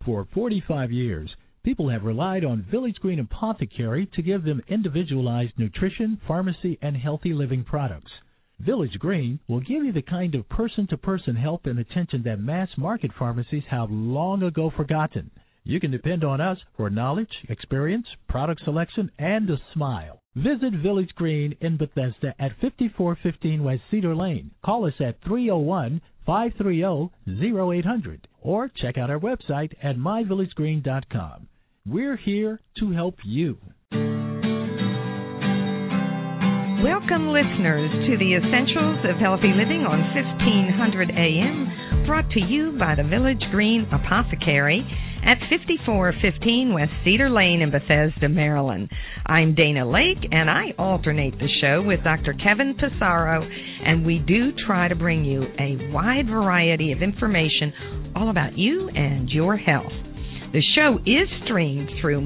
For 45 years, people have relied on Village Green Apothecary to give them individualized nutrition, pharmacy, and healthy living products. Village Green will give you the kind of person-to-person help and attention that mass-market pharmacies have long ago forgotten. You can depend on us for knowledge, experience, product selection, and a smile. Visit Village Green in Bethesda at 5415 West Cedar Lane. Call us at 301-530-0800 or check out our website at myvillagegreen.com. We're here to help you. Welcome, listeners, to the Essentials of Healthy Living on 1500 AM, brought to you by the Village Green Apothecary at 5415 West Cedar Lane in Bethesda, Maryland. I'm Dana Lake, and I alternate the show with Dr. Kevin Passaro, and we do try to bring you a wide variety of information all about you and your health. The show is streamed through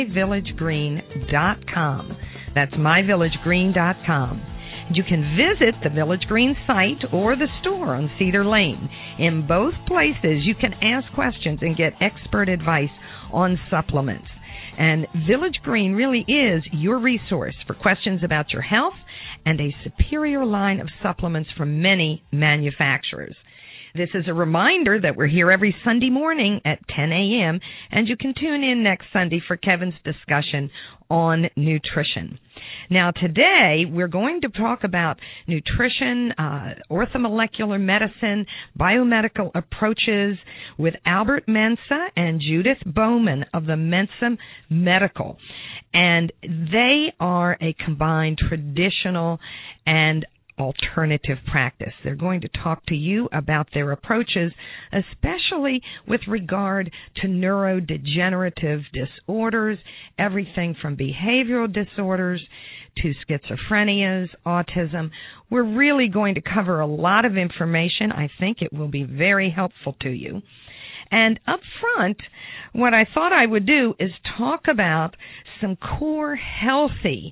myvillagegreen.com. That's myvillagegreen.com. You can visit the Village Green site or the store on Cedar Lane. In both places, you can ask questions and get expert advice on supplements. And Village Green really is your resource for questions about your health and a superior line of supplements from many manufacturers. This is a reminder that we're here every Sunday morning at 10 a.m., and you can tune in next Sunday for Kevin's discussion on nutrition. Now, today, we're going to talk about nutrition, orthomolecular medicine, biomedical approaches with Albert Mensa and Judith Bowman of the Mensa Medical. And they are a combined traditional and alternative practice. They're going to talk to you about their approaches, especially with regard to neurodegenerative disorders, everything from behavioral disorders to schizophrenias, autism. We're really going to cover a lot of information. I think it will be very helpful to you. And up front, what I thought I would do is talk about some core healthy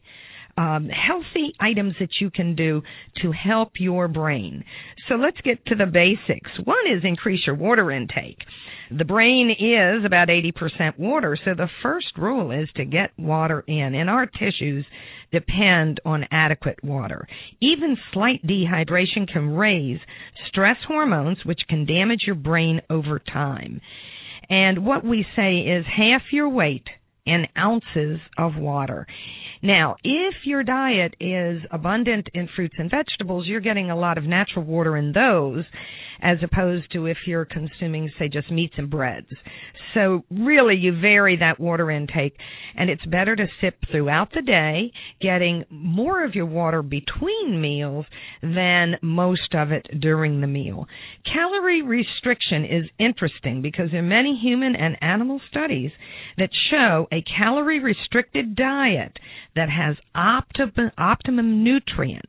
items that you can do to help your brain. So let's get to the basics. One is increase your water intake. The brain is about 80% water, so the first rule is to get water in. And our tissues depend on adequate water. Even slight dehydration can raise stress hormones, which can damage your brain over time. And what we say is half your weight in ounces of water. Now, if your diet is abundant in fruits and vegetables, you're getting a lot of natural water in those, as opposed to if you're consuming, say, just meats and breads. So really, you vary that water intake, and it's better to sip throughout the day, getting more of your water between meals than most of it during the meal. Calorie restriction is interesting because there are many human and animal studies that show a calorie-restricted diet that has optimum nutrients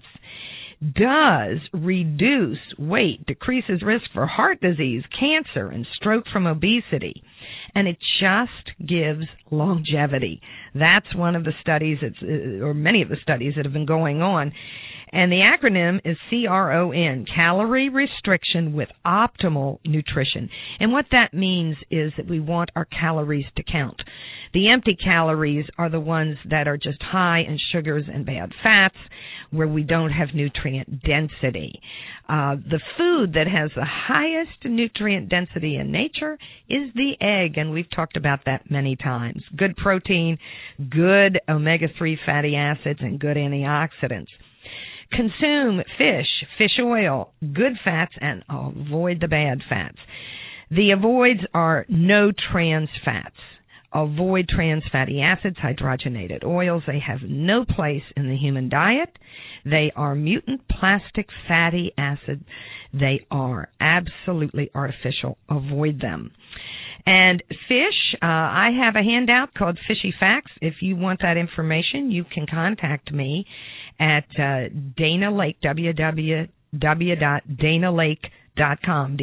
does reduce weight, decreases risk for heart disease, cancer, and stroke from obesity. And it just gives longevity. That's one of the studies, or many of the studies that have been going on. And the acronym is CRON, Calorie Restriction with Optimal Nutrition. And what that means is that we want our calories to count. The empty calories are the ones that are just high in sugars and bad fats, where we don't have nutrient density. The food that has the highest nutrient density in nature is the egg, and we've talked about that many times. Good protein, good omega-3 fatty acids, and good antioxidants. Consume fish oil, good fats, and avoid the bad fats. The avoids are no trans fats. Avoid trans fatty acids, hydrogenated oils. They have no place in the human diet. They are mutant plastic fatty acids. They are absolutely artificial. Avoid them. And fish, I have a handout called Fishy Facts. If you want that information, you can contact me at Dana Lake, www.danalake.com,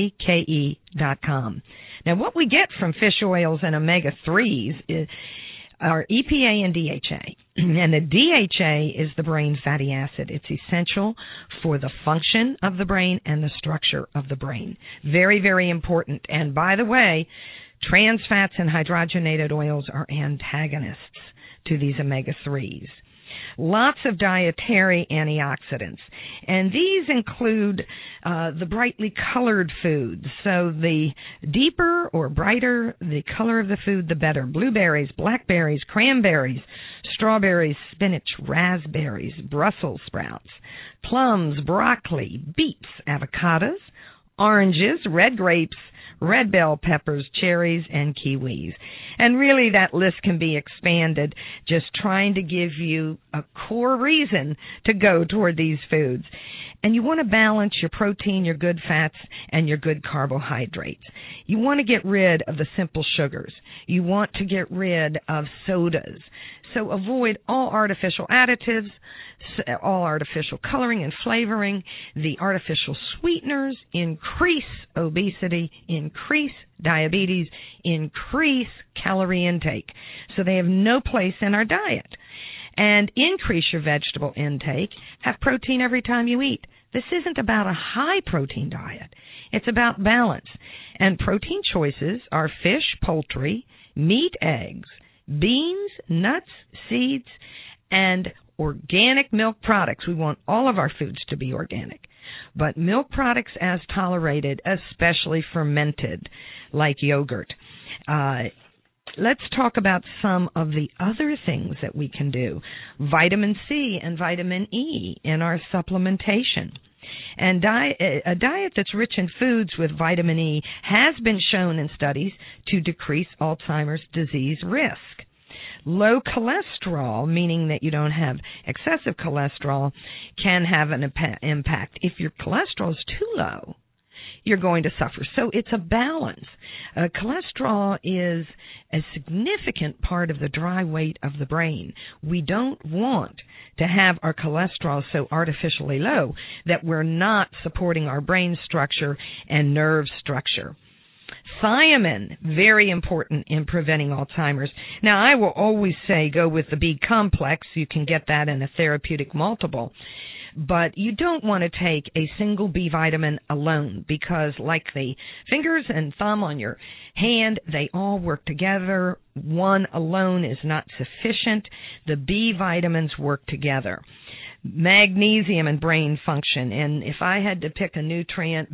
DANALAAKE.com. Now, what we get from fish oils and omega-3s are EPA and DHA. And the DHA is the brain fatty acid. It's essential for the function of the brain and the structure of the brain. Very, very important. And by the way, trans fats and hydrogenated oils are antagonists to these omega-3s. Lots of dietary antioxidants, and these include the brightly colored foods. So the deeper or brighter the color of the food, the better. Blueberries, blackberries, cranberries, strawberries, spinach, raspberries, Brussels sprouts, plums, broccoli, beets, avocados, oranges, red grapes, red bell peppers, cherries, and kiwis. And really that list can be expanded, just trying to give you a core reason to go toward these foods. And you want to balance your protein, your good fats, and your good carbohydrates. You want to get rid of the simple sugars. You want to get rid of sodas. So avoid all artificial additives, all artificial coloring and flavoring, the artificial sweeteners, increase obesity, increase diabetes, increase calorie intake. So they have no place in our diet. And increase your vegetable intake. Have protein every time you eat. This isn't about a high protein diet. It's about balance. And protein choices are fish, poultry, meat, eggs, beans, nuts, seeds, and organic milk products. We want all of our foods to be organic. But milk products as tolerated, especially fermented, like yogurt. Let's talk about some of the other things that we can do. Vitamin C and vitamin E in our supplementation. And a diet that's rich in foods with vitamin E has been shown in studies to decrease Alzheimer's disease risk. Low cholesterol, meaning that you don't have excessive cholesterol, can have an impact. If your cholesterol is too low, you're going to suffer. So it's a balance. Cholesterol is a significant part of the dry weight of the brain. We don't want to have our cholesterol so artificially low that we're not supporting our brain structure and nerve structure. Thiamine, very important in preventing Alzheimer's. Now, I will always say go with the B complex. You can get that in a therapeutic multiple. But you don't want to take a single B vitamin alone because like the fingers and thumb on your hand, they all work together. One alone is not sufficient. The B vitamins work together. Magnesium and brain function. And if I had to pick a nutrient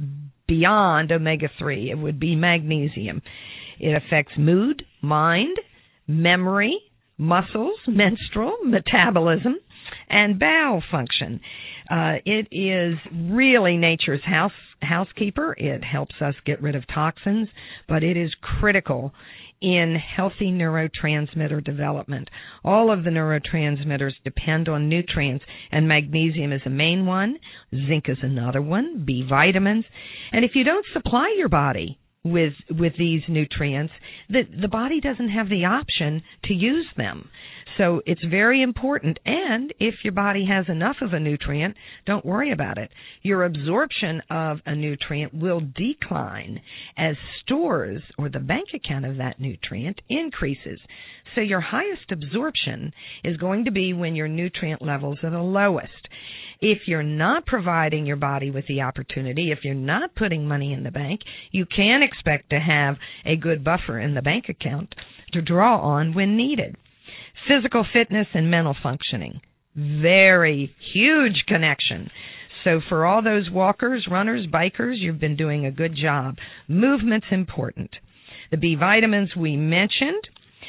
beyond omega-3, it would be magnesium. It affects mood, mind, memory, muscles, menstrual, metabolism, and bowel function. It is really nature's housekeeper. It helps us get rid of toxins, but it is critical in healthy neurotransmitter development. All of the neurotransmitters depend on nutrients, and magnesium is a main one, zinc is another one, B vitamins. And if you don't supply your body with these nutrients, the body doesn't have the option to use them. So it's very important, and if your body has enough of a nutrient, don't worry about it. Your absorption of a nutrient will decline as stores or the bank account of that nutrient increases. So your highest absorption is going to be when your nutrient levels are the lowest. If you're not providing your body with the opportunity, if you're not putting money in the bank, you can expect to have a good buffer in the bank account to draw on when needed. Physical fitness and mental functioning, very huge connection. So for all those walkers, runners, bikers, you've been doing a good job. Movement's important. The B vitamins we mentioned,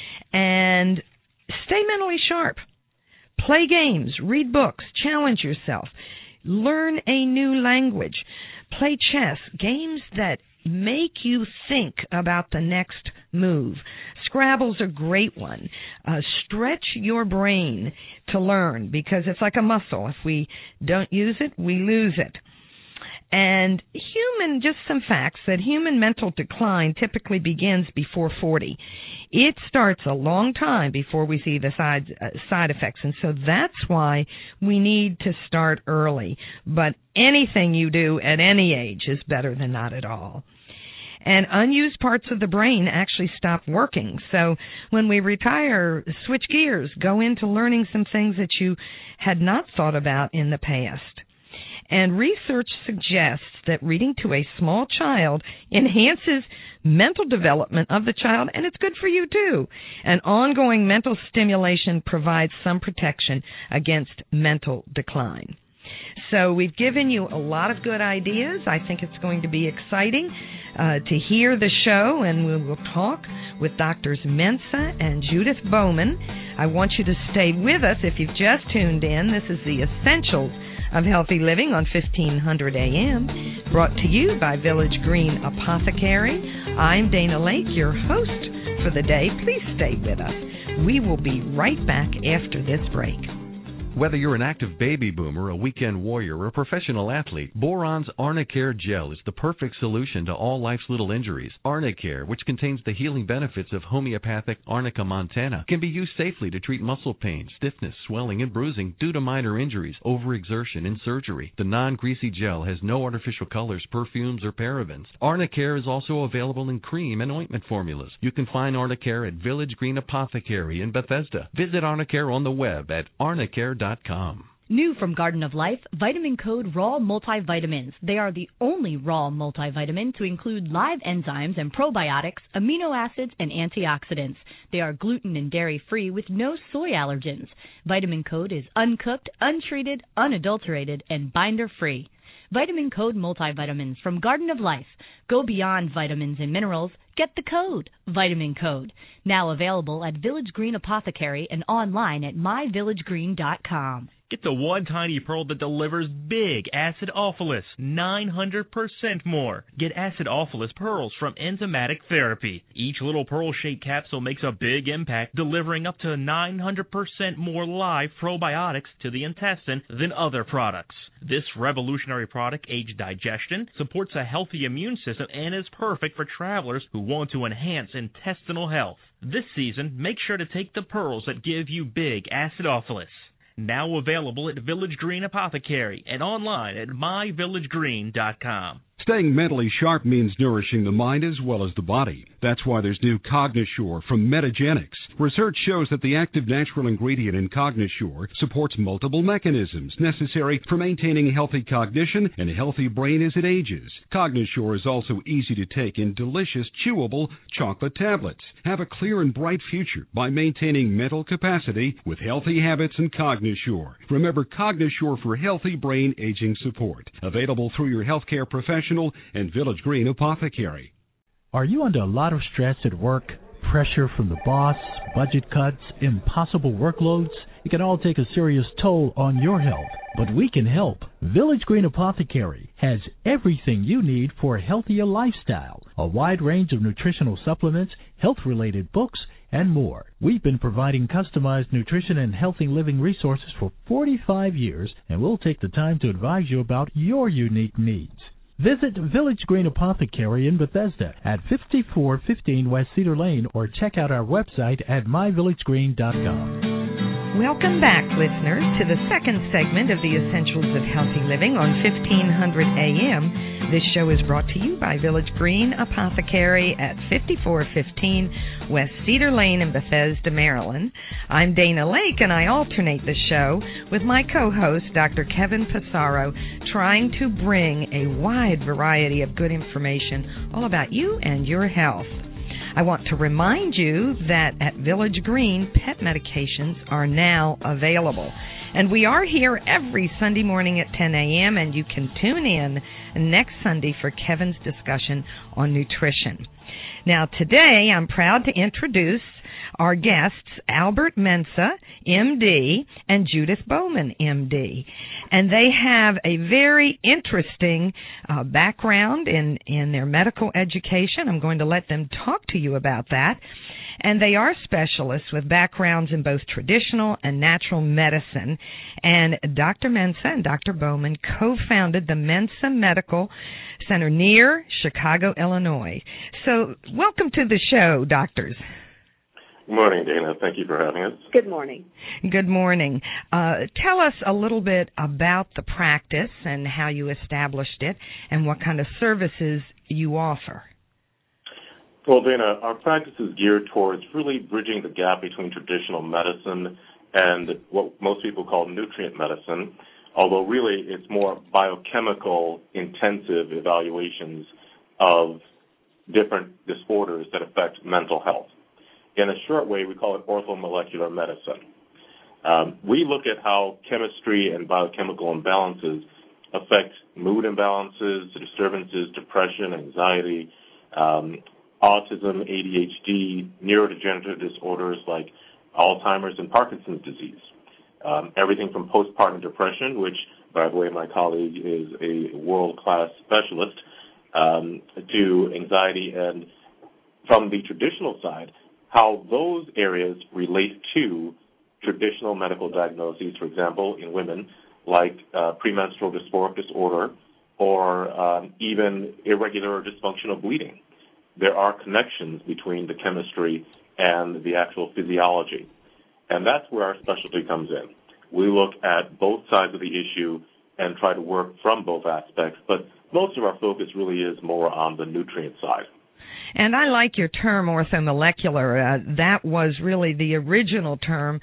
and stay mentally sharp. Play games, read books, challenge yourself, learn a new language, play chess, games that make you think about the next move. Scrabble's a great one. Stretch your brain to learn because it's like a muscle. If we don't use it, we lose it. And just some facts, that human mental decline typically begins before 40. It starts a long time before we see the side effects, and so that's why we need to start early. But anything you do at any age is better than not at all. And unused parts of the brain actually stop working. So when we retire, switch gears, go into learning some things that you had not thought about in the past. And research suggests that reading to a small child enhances mental development of the child, and it's good for you too. And ongoing mental stimulation provides some protection against mental decline. So we've given you a lot of good ideas. I think it's going to be exciting to hear the show, and we will talk with Drs. Mensah and Judith Bowman. I want you to stay with us if you've just tuned in. This is the Essentials of Healthy Living on 1500 AM, brought to you by Village Green Apothecary. I'm Dana Lake, your host for the day. Please stay with us. We will be right back after this break. Whether you're an active baby boomer, a weekend warrior, or a professional athlete, Boron's Arnicare Gel is the perfect solution to all life's little injuries. Arnicare, which contains the healing benefits of homeopathic Arnica montana, can be used safely to treat muscle pain, stiffness, swelling, and bruising due to minor injuries, overexertion, and surgery. The non-greasy gel has no artificial colors, perfumes, or parabens. Arnicare is also available in cream and ointment formulas. You can find Arnicare at Village Green Apothecary in Bethesda. Visit Arnicare on the web at arnicare.com. New from Garden of Life, Vitamin Code Raw Multivitamins. They are the only raw multivitamin to include live enzymes and probiotics, amino acids, and antioxidants. They are gluten and dairy-free with no soy allergens. Vitamin Code is uncooked, untreated, unadulterated, and binder-free. Vitamin Code Multivitamins from Garden of Life. Go beyond vitamins and minerals. Get the code, Vitamin Code. Now available at Village Green Apothecary and online at myvillagegreen.com. Get the one tiny pearl that delivers big acidophilus, 900% more. Get acidophilus pearls from Enzymatic Therapy. Each little pearl-shaped capsule makes a big impact, delivering up to 900% more live probiotics to the intestine than other products. This revolutionary product aids digestion, supports a healthy immune system, and is perfect for travelers who want to enhance intestinal health. This season, make sure to take the pearls that give you big acidophilus. Now available at Village Green Apothecary and online at myvillagegreen.com. Staying mentally sharp means nourishing the mind as well as the body. That's why there's new Cognisure from Metagenics. Research shows that the active natural ingredient in Cognisure supports multiple mechanisms necessary for maintaining healthy cognition and a healthy brain as it ages. Cognisure is also easy to take in delicious, chewable chocolate tablets. Have a clear and bright future by maintaining mental capacity with healthy habits and Cognisure. Remember Cognisure for healthy brain aging support. Available through your healthcare professional and Village Green Apothecary. Are you under a lot of stress at work? Pressure from the boss, budget cuts, impossible workloads? It can all take a serious toll on your health, but we can help. Village Green Apothecary has everything you need for a healthier lifestyle, a wide range of nutritional supplements, health-related books, and more. We've been providing customized nutrition and healthy living resources for 45 years, and we'll take the time to advise you about your unique needs. Visit Village Green Apothecary in Bethesda at 5415 West Cedar Lane or check out our website at myvillagegreen.com. Welcome back, listeners, to the second segment of the Essentials of Healthy Living on 1500 AM. This show is brought to you by Village Green Apothecary at 5415 West Cedar Lane in Bethesda, Maryland. I'm Dana Lake, and I alternate the show with my co-host, Dr. Kevin Passaro, trying to bring a wide variety of good information all about you and your health. I want to remind you that at Village Green, pet medications are now available. And we are here every Sunday morning at 10 a.m., and you can tune in next Sunday for Kevin's discussion on nutrition. Now, today I'm proud to introduce our guests, Albert Mensah, M.D., and Judith Bowman, M.D., and they have a very interesting background in their medical education. I'm going to let them talk to you about that. And they are specialists with backgrounds in both traditional and natural medicine. And Dr. Mensah and Dr. Bowman co-founded the Mensah Medical Center near Chicago, Illinois. So welcome to the show, doctors. Good morning, Dana. Thank you for having us. Good morning. Good morning. Tell us a little bit about the practice and how you established it and what kind of services you offer. Well, Dana, our practice is geared towards really bridging the gap between traditional medicine and what most people call nutrient medicine, although really it's more biochemical intensive evaluations of different disorders that affect mental health. In a short way, we call it orthomolecular medicine. We look at how chemistry and biochemical imbalances affect mood imbalances, disturbances, depression, anxiety, autism, ADHD, neurodegenerative disorders like Alzheimer's and Parkinson's disease. Everything from postpartum depression, which, by the way, my colleague is a world-class specialist, to anxiety, and from the traditional side, how those areas relate to traditional medical diagnoses, for example, in women, like premenstrual dysphoric disorder or even irregular or dysfunctional bleeding. There are connections between the chemistry and the actual physiology. And that's where our specialty comes in. We look at both sides of the issue and try to work from both aspects, but most of our focus really is more on the nutrient side. And I like your term orthomolecular. That was really the original term.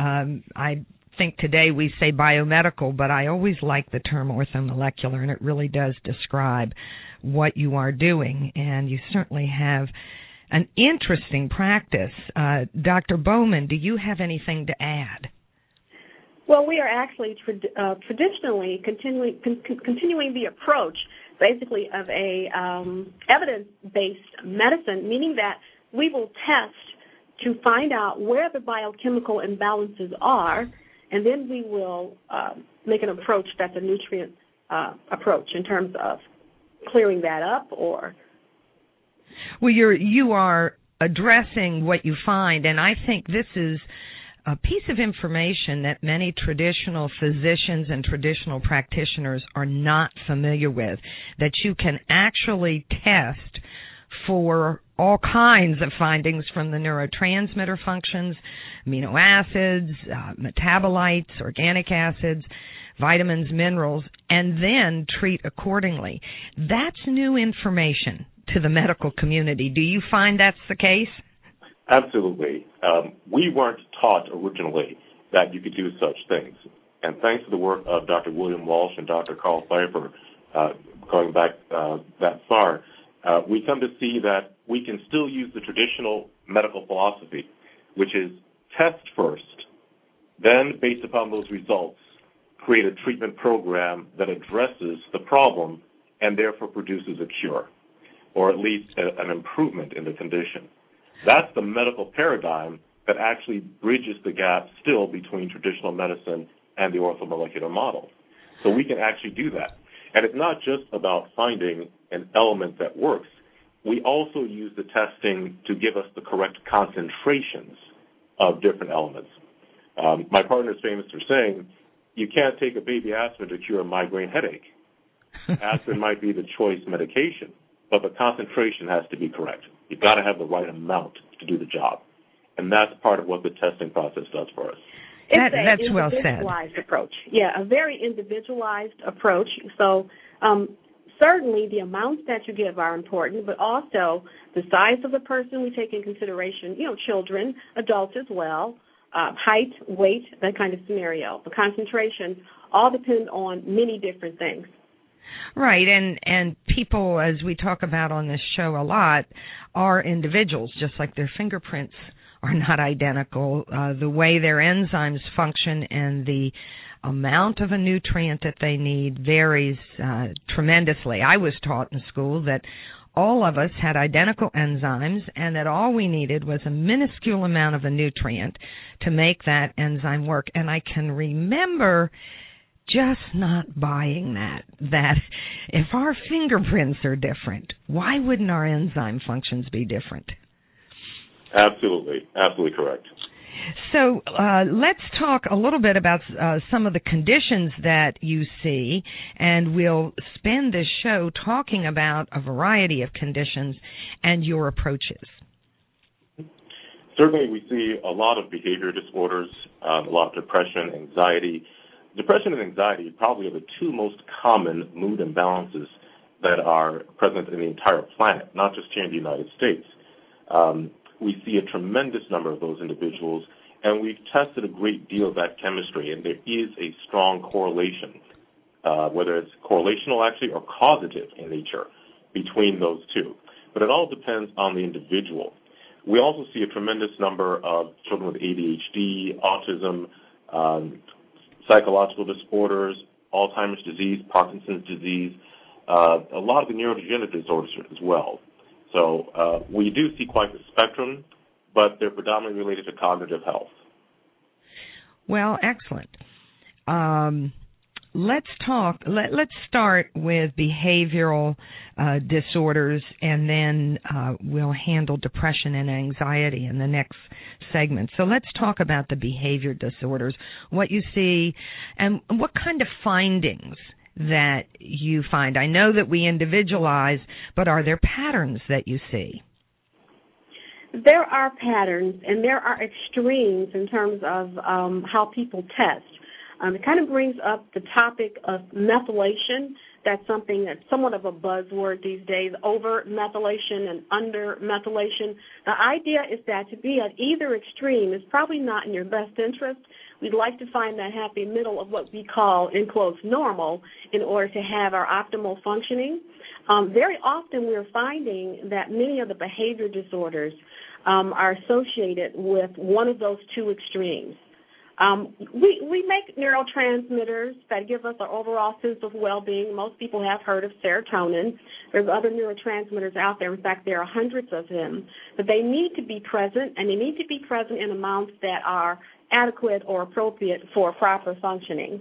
I think today we say biomedical, but I always like the term orthomolecular, and it really does describe what you are doing, and you certainly have an interesting practice. Dr. Bowman, do you have anything to add? Well, we are actually traditionally continuing the approach, basically, of a evidence-based medicine, meaning that we will test to find out where the biochemical imbalances are, and then we will make an approach that's a nutrient approach in terms of clearing that up or... Well, you are addressing what you find, and I think this is a piece of information that many traditional physicians and traditional practitioners are not familiar with, that you can actually test for all kinds of findings from the neurotransmitter functions, amino acids, metabolites, organic acids, vitamins, minerals, and then treat accordingly. That's new information to the medical community. Do you find that's the case? Absolutely. We weren't taught originally that you could do such things. And thanks to the work of Dr. William Walsh and Dr. Carl Pfeiffer, going back that far, we come to see that we can still use the traditional medical philosophy, which is test first, then based upon those results, create a treatment program that addresses the problem and therefore produces a cure, or at least an improvement in the condition. That's the medical paradigm that actually bridges the gap still between traditional medicine and the orthomolecular model. So we can actually do that. And it's not just about finding an element that works. We also use the testing to give us the correct concentrations of different elements. My partner is famous for saying, you can't take a baby aspirin to cure a migraine headache. Aspirin might be the choice medication, but the concentration has to be correct. You've got to have the right amount to do the job. And that's part of what the testing process does for us. That's well said. Individualized approach. Yeah, a very individualized approach. So certainly the amounts that you give are important, but also the size of the person we take in consideration, children, adults as well, height, weight, that kind of scenario. The concentration all depend on many different things. Right, and people, as we talk about on this show a lot, are individuals, just like their fingerprints are not identical. The way their enzymes function and the amount of a nutrient that they need varies tremendously. I was taught in school that all of us had identical enzymes and that all we needed was a minuscule amount of a nutrient to make that enzyme work. And I can remember just not buying that if our fingerprints are different, why wouldn't our enzyme functions be different? Absolutely correct. So let's talk a little bit about some of the conditions that you see, and we'll spend this show talking about a variety of conditions and your approaches. Certainly we see a lot of behavior disorders, a lot of depression, anxiety. Depression and anxiety probably are the two most common mood imbalances that are present in the entire planet, not just here in the United States. we see a tremendous number of those individuals, and we've tested a great deal of that chemistry, and there is a strong correlation, whether it's correlational actually or causative in nature, between those two. But it all depends on the individual. We also see a tremendous number of children with ADHD, autism, psychological disorders, Alzheimer's disease, Parkinson's disease, a lot of the neurodegenerative disorders as well. So we do see quite the spectrum, but they're predominantly related to cognitive health. Well, excellent. Let's start with behavioral disorders, and then we'll handle depression and anxiety in the next segment. So let's talk about the behavior disorders, what you see, and what kind of findings that you find. I know that we individualize, but are there patterns that you see? There are patterns, and there are extremes in terms of how people test. It kind of brings up the topic of methylation. That's something that's somewhat of a buzzword these days, over-methylation and under-methylation. The idea is that to be at either extreme is probably not in your best interest. We'd like to find that happy middle of what we call, in quotes, normal in order to have our optimal functioning. Very often we're finding that many of the behavior disorders are associated with one of those two extremes. We make neurotransmitters that give us an overall sense of well-being. Most people have heard of serotonin. There's other neurotransmitters out there. In fact, there are hundreds of them. But they need to be present, and they need to be present in amounts that are adequate or appropriate for proper functioning.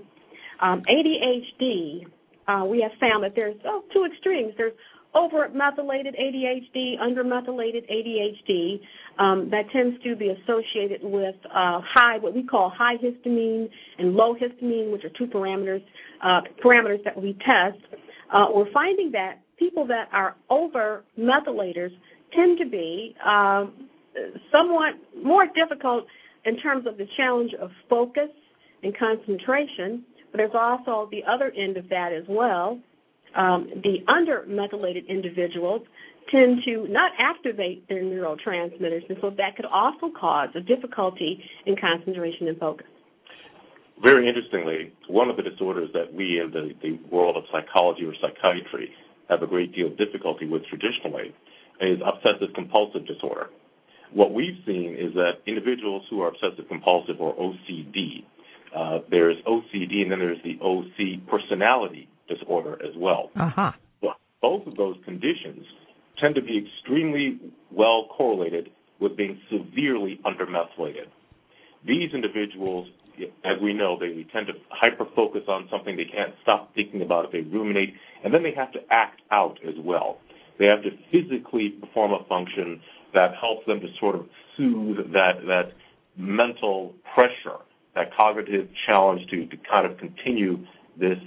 ADHD, we have found that there's two extremes. There's over-methylated ADHD, under-methylated ADHD. That tends to be associated with what we call high histamine and low histamine, which are two parameters that we test. We're finding that people that are over-methylators tend to be somewhat more difficult in terms of the challenge of focus and concentration, but there's also the other end of that as well. The under-methylated individuals tend to not activate their neurotransmitters, and so that could also cause a difficulty in concentration and focus. Very interestingly, one of the disorders that we in the world of psychology or psychiatry have a great deal of difficulty with traditionally is obsessive-compulsive disorder. What we've seen is that individuals who are obsessive-compulsive or OCD, there's OCD and then there's the OC personality disorder as well. Uh-huh. Both of those conditions tend to be extremely well correlated with being severely undermethylated. These individuals, as we know, they tend to hyper-focus on something. They can't stop thinking about it. They ruminate, and then they have to act out as well. They have to physically perform a function that helps them to sort of soothe that mental pressure, that cognitive challenge to kind of continue this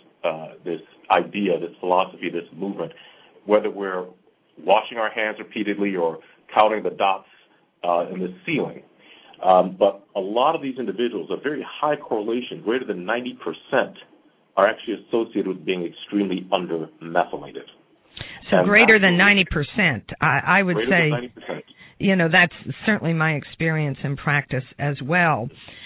idea, this philosophy, this movement, whether we're washing our hands repeatedly or counting the dots in the ceiling. But a lot of these individuals, a very high correlation, greater than 90%, are actually associated with being extremely undermethylated. So and greater than 90%, I would say, than 90%. That's certainly my experience in practice as well.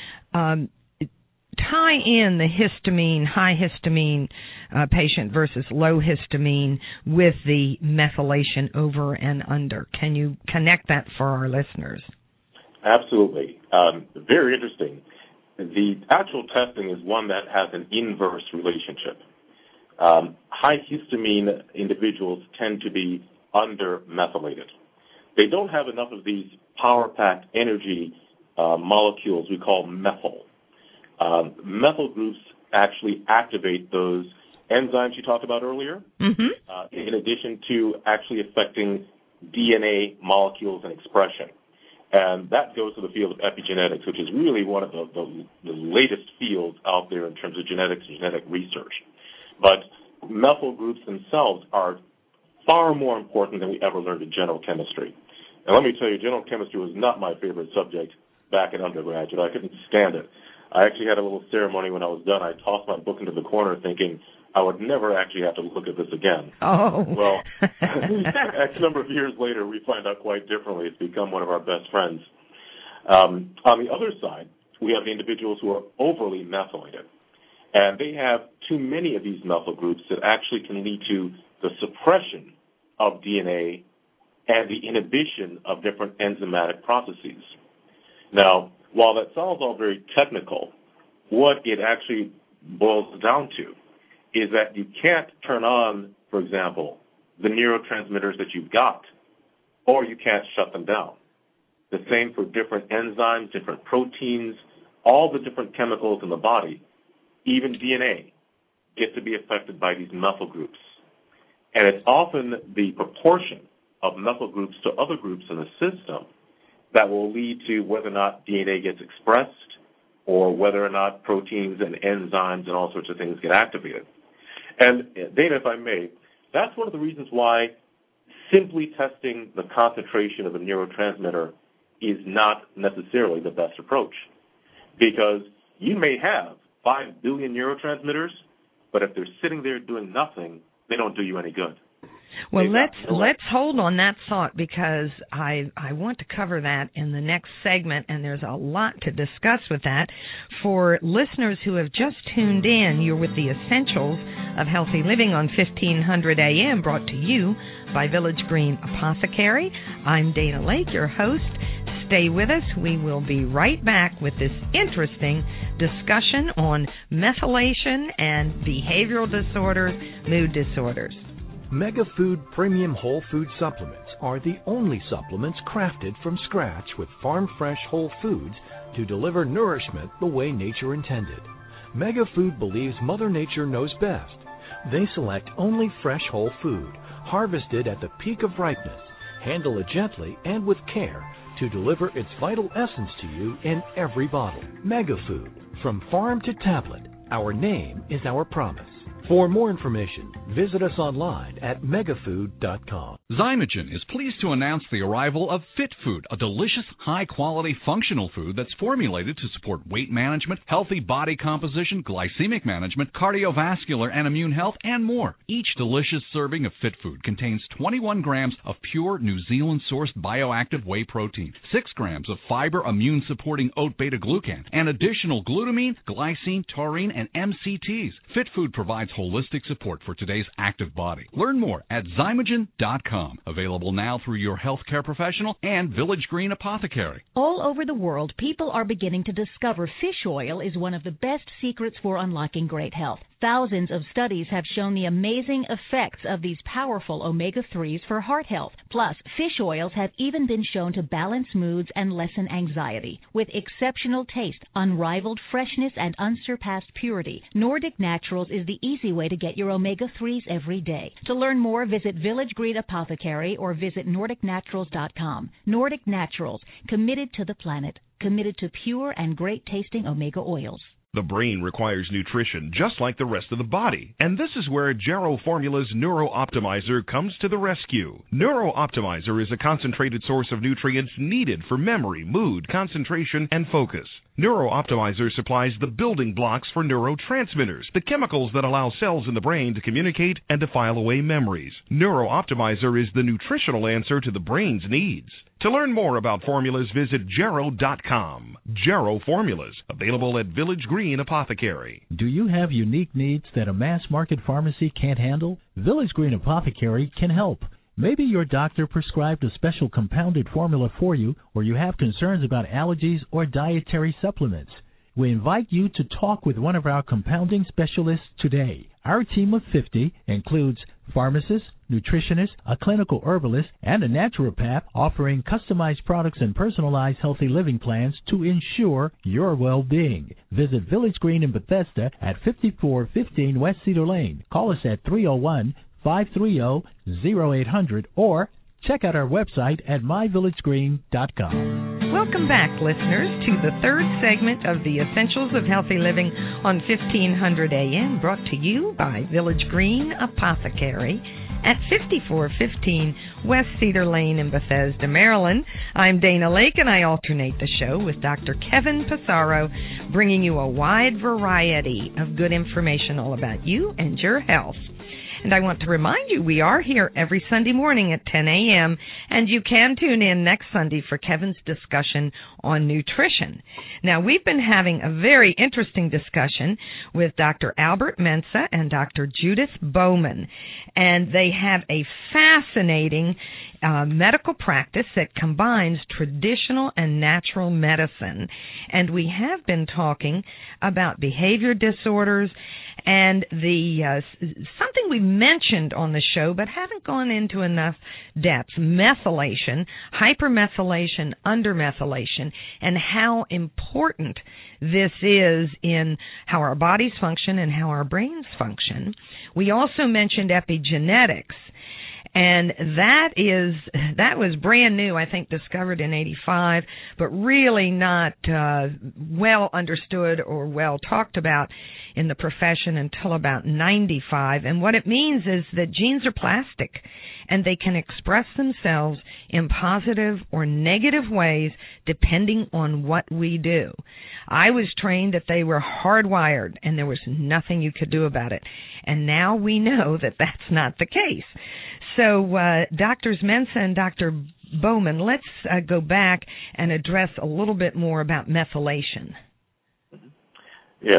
Tie in the high histamine patient versus low histamine with the methylation over and under. Can you connect that for our listeners? Absolutely. Very interesting. The actual testing is one that has an inverse relationship. High histamine individuals tend to be under-methylated. They don't have enough of these power-packed energy molecules we call methyl. Methyl groups actually activate those enzymes you talked about earlier, in addition to actually affecting DNA molecules and expression. And that goes to the field of epigenetics, which is really one of the latest fields out there in terms of genetics and genetic research. But methyl groups themselves are far more important than we ever learned in general chemistry. And let me tell you, general chemistry was not my favorite subject back in undergraduate. I couldn't stand it. I actually had a little ceremony when I was done. I tossed my book into the corner thinking I would never actually have to look at this again. Oh. Well, X number of years later, we find out quite differently. It's become one of our best friends. On the other side, we have the individuals who are overly methylated. And they have too many of these methyl groups that actually can lead to the suppression of DNA and the inhibition of different enzymatic processes. Now, while that sounds all very technical, what it actually boils down to is that you can't turn on, for example, the neurotransmitters that you've got, or you can't shut them down. The same for different enzymes, different proteins, all the different chemicals in the body, even DNA, get to be affected by these methyl groups. And it's often the proportion of methyl groups to other groups in the system that will lead to whether or not DNA gets expressed or whether or not proteins and enzymes and all sorts of things get activated. And Dana, if I may, that's one of the reasons why simply testing the concentration of a neurotransmitter is not necessarily the best approach. Because you may have 5 billion neurotransmitters, but if they're sitting there doing nothing, they don't do you any good. Well, let's hold on that thought, because I want to cover that in the next segment, and there's a lot to discuss with that. For listeners who have just tuned in, you're with the Essentials of Healthy Living on 1500 AM, brought to you by Village Green Apothecary. I'm Dana Lake, your host. Stay with us. We will be right back with this interesting discussion on methylation and behavioral disorders, mood disorders. MegaFood Premium Whole Food Supplements are the only supplements crafted from scratch with farm-fresh whole foods to deliver nourishment the way nature intended. MegaFood believes Mother Nature knows best. They select only fresh whole food, harvested at the peak of ripeness, handle it gently and with care to deliver its vital essence to you in every bottle. MegaFood, from farm to tablet, our name is our promise. For more information, visit us online at megafood.com. Zymogen is pleased to announce the arrival of Fit Food, a delicious, high-quality, functional food that's formulated to support weight management, healthy body composition, glycemic management, cardiovascular and immune health, and more. Each delicious serving of Fit Food contains 21 grams of pure New Zealand-sourced bioactive whey protein, 6 grams of fiber immune-supporting oat beta-glucan, and additional glutamine, glycine, taurine, and MCTs. Fit Food provides holistic support for today's active body. Learn more at Zymogen.com. Available now through your healthcare professional and Village Green Apothecary. All over the world, people are beginning to discover fish oil is one of the best secrets for unlocking great health. Thousands of studies have shown the amazing effects of these powerful omega-3s for heart health. Plus, fish oils have even been shown to balance moods and lessen anxiety. With exceptional taste, unrivaled freshness, and unsurpassed purity, Nordic Naturals is the easy way to get your omega-3s every day. To learn more, visit Village Green Apothecary or visit NordicNaturals.com. Nordic Naturals, committed to the planet, committed to pure and great-tasting omega oils. The brain requires nutrition just like the rest of the body, and this is where Jarrow Formula's Neuro Optimizer comes to the rescue. Neuro Optimizer is a concentrated source of nutrients needed for memory, mood, concentration, and focus. Neuro Optimizer supplies the building blocks for neurotransmitters, the chemicals that allow cells in the brain to communicate and to file away memories. Neuro Optimizer is the nutritional answer to the brain's needs. To learn more about formulas, visit Jarrow.com. Jarrow Formulas, available at Village Green Apothecary. Do you have unique needs that a mass market pharmacy can't handle? Village Green Apothecary can help. Maybe your doctor prescribed a special compounded formula for you, or you have concerns about allergies or dietary supplements. We invite you to talk with one of our compounding specialists today. Our team of 50 includes pharmacists, nutritionists, a clinical herbalist, and a naturopath offering customized products and personalized healthy living plans to ensure your well-being. Visit Village Green in Bethesda at 5415 West Cedar Lane. Call us at 301-530-0800 or check out our website at myvillagegreen.com. Welcome back, listeners, to the third segment of the Essentials of Healthy Living on 1500 AM, brought to you by Village Green Apothecary. at 5415 West Cedar Lane in Bethesda, Maryland. I'm Dana Lake, and I alternate the show with Dr. Kevin Passaro, bringing you a wide variety of good information all about you and your health. And I want to remind you, we are here every Sunday morning at 10 a.m., and you can tune in next Sunday for Kevin's discussion on nutrition. Now, we've been having a very interesting discussion with Dr. Albert Mensah and Dr. Judith Bowman, and they have a fascinating medical practice that combines traditional and natural medicine. And we have been talking about behavior disorders and the something we mentioned on the show but haven't gone into enough depth, methylation, hypermethylation, undermethylation, and how important this is in how our bodies function and how our brains function. We also mentioned epigenetics. And that was brand new, I think, discovered in 85, but really not well understood or well talked about in the profession until about 95. And what it means is that genes are plastic, and they can express themselves in positive or negative ways depending on what we do. I was trained that they were hardwired, and there was nothing you could do about it. And now we know that that's not the case. So, Drs. Mensah and Dr. Bowman, let's go back and address a little bit more about methylation. Yes.